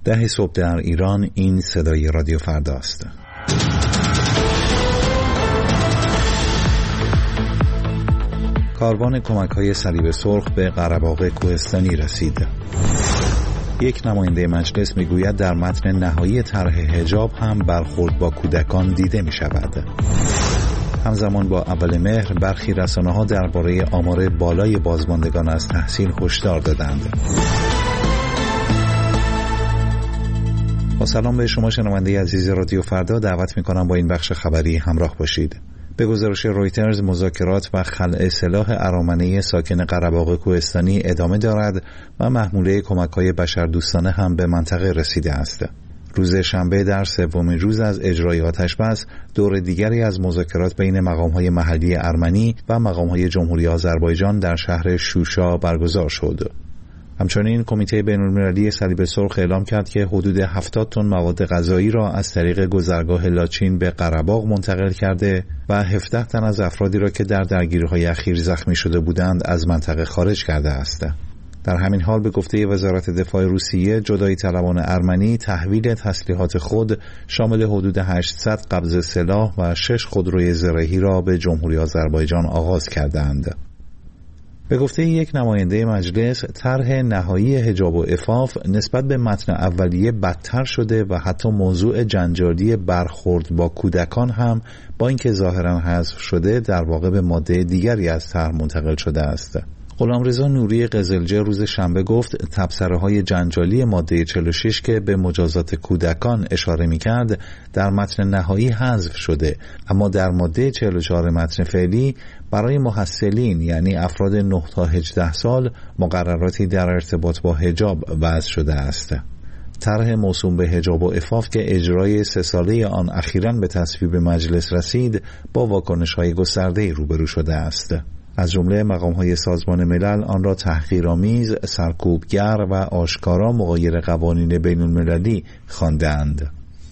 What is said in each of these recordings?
10 صبح در ایران. این صدای رادیو فردا است. کاروان کمک‌های صلیب سرخ به قره‌باغ کوهستانی رسید. یک نماینده مجلس میگوید در متن نهایی طرح حجاب هم برخورد با کودکان دیده می شود. همزمان با اول مهر برخی رسانه‌ها درباره آمار بالای بازماندگان از تحصیل هشدار دادند. با سلام به شما شنونده عزیز رادیو فردا، دعوت می‌کنم با این بخش خبری همراه باشید. به گزارش رویترز مذاکرات و خلع سلاح ارامنه ساکن قره‌باغ کوهستانی ادامه دارد و محموله کمک‌های بشردوستانه هم به منطقه رسیده است. روز شنبه در سومین روز از اجرای آتش‌بس، دور دیگری از مذاکرات بین مقام‌های محلی ارمنی و مقام‌های جمهوری آذربایجان در شهر شوشا برگزار شد. همچنین کمیته بین‌المللی صلیب سرخ اعلام کرد که حدود 70 تن مواد غذایی را از طریق گذرگاه لاچین به قره‌باغ منتقل کرده و 17 تن از افرادی را که در درگیری‌های اخیر زخمی شده بودند از منطقه خارج کرده است. در همین حال به گفته وزارت دفاع روسیه، جدایی طلبان ارمنی تحویل تسلیحات خود شامل حدود 800 قبض سلاح و 6 خودروی زرهی را به جمهوری آذربایجان آغاز کردند. به گفته یک نماینده مجلس، طرح نهایی حجاب و عفاف نسبت به متن اولیه بدتر شده و حتی موضوع جنجالی برخورد با کودکان هم با اینکه ظاهراً حذف شده در واقع به ماده دیگری از طرح منتقل شده است. غلامرضا نوری قزلجه روز شنبه گفت تبصره‌های جنجالی ماده 46 که به مجازات کودکان اشاره می‌کرد در متن نهایی حذف شده، اما در ماده 44 متن فعلی برای محصلین یعنی افراد 9 تا 18 سال مقرراتی در ارتباط با حجاب وضع شده است. طرح موسوم به حجاب و عفاف که اجرای 3 ساله آن اخیراً به تصویب مجلس رسید با واکنش‌های گسترده‌ای روبرو شده است. از جمله مقام‌های سازمان ملل آن را تحقیرآمیز، سرکوبگر و آشکارا مغایر قوانین بین‌المللی خواندند.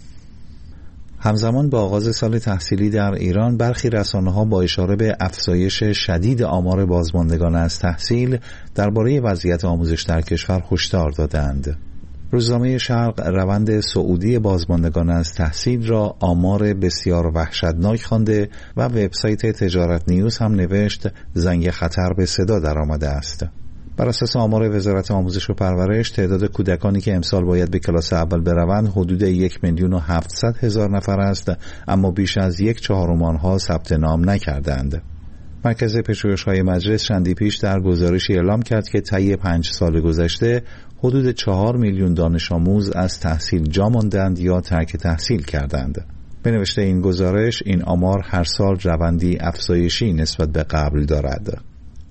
همزمان با آغاز سال تحصیلی در ایران، برخی رسانه‌ها با اشاره به افزایش شدید آمار بازماندگان از تحصیل درباره وضعیت آموزش در کشور هشدار دادند. روزنامه شرق روند صعودی بازماندگان از تحصیل را آمار بسیار وحشتناک خوانده و وبسایت تجارت نیوز هم نوشت زنگ خطر به صدا درآمده است. بر اساس آمار وزارت آموزش و پرورش، تعداد کودکانی که امسال باید به کلاس اول بروند حدود 1,700,000 نفر است، اما بیش از 1/4 آنها ثبت نام نکردند. مرکز پژوهش‌های مجلس چندی پیش در گزارشی اعلام کرد که طی 5 سال گذشته حدود 4 میلیون دانش آموز از تحصیل جا ماندند یا ترک تحصیل کردند. به نوشته این گزارش، این آمار هر سال روندی افزایشی نسبت به قبل دارد.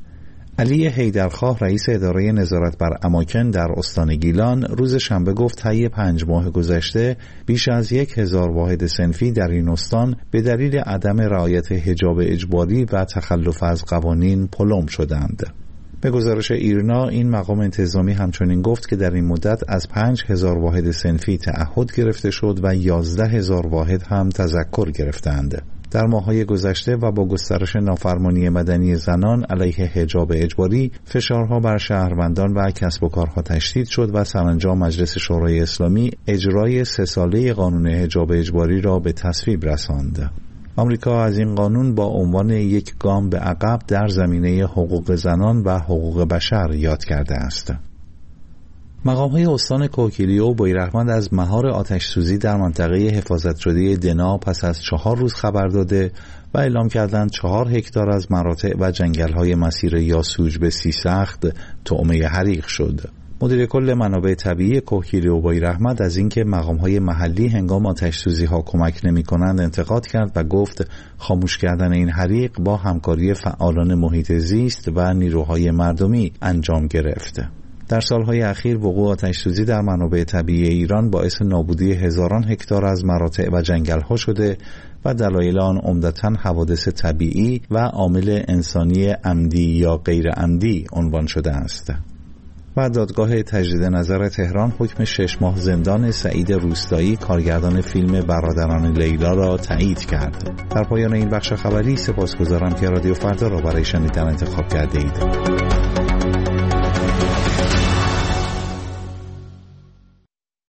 علی حیدرخواه، رئیس اداره نظارت بر اماکن در استان گیلان، روز شنبه گفت طی 5 ماه گذشته بیش از 1000 واحد صنفی در این استان به دلیل عدم رعایت حجاب اجباری و تخلف از قوانین پلم شدند. به گزارش ایرنا، این مقام انتظامی همچنین گفت که در این مدت از 5000 واحد صنفی تعهد گرفته شد و 11000 واحد هم تذکر گرفتند. در ماه‌های گذشته و با گسترش نافرمانی مدنی زنان علیه حجاب اجباری، فشارها بر شهروندان و کسب و کارها تشدید شد و سرانجام مجلس شورای اسلامی اجرای 3 ساله قانون حجاب اجباری را به تصویب رساند. آمریکا از این قانون با عنوان یک گام به عقب در زمینه حقوق زنان و حقوق بشر یاد کرده است. مقام‌های استان کوکیلیو بویراحمد از مهار آتش‌سوزی در منطقه حفاظت شده دنا پس از 4 روز خبر داده و اعلام کردند 4 هکتار از مراتع و جنگل‌های مسیر یاسوج به سیسخت طعمه حریق شد. مدیر کل منابع طبیعی کوکیلیو بویراحمد از اینکه مقام‌های محلی هنگام آتش‌سوزی‌ها کمک نمی‌کنند انتقاد کرد و گفت خاموش کردن این حریق با همکاری فعالان محیط زیست و نیروهای مردمی انجام گرفت. در سالهای اخیر وقوع آتش‌سوزی در منابع طبیعی ایران باعث نابودی هزاران هکتار از مراتع و جنگل‌ها شده و دلایل آن عمدتاً حوادث طبیعی و عامل انسانی عمدی یا غیر عمدی عنوان شده است. و دادگاه تجدید نظر تهران حکم 6 ماه زندان سعید روستایی، کارگردان فیلم برادران لیلا را تایید کرد. در پایان این بخش خبری سپاسگزارم که رادیو فردا را برای شنیدن انتخاب کرده اید.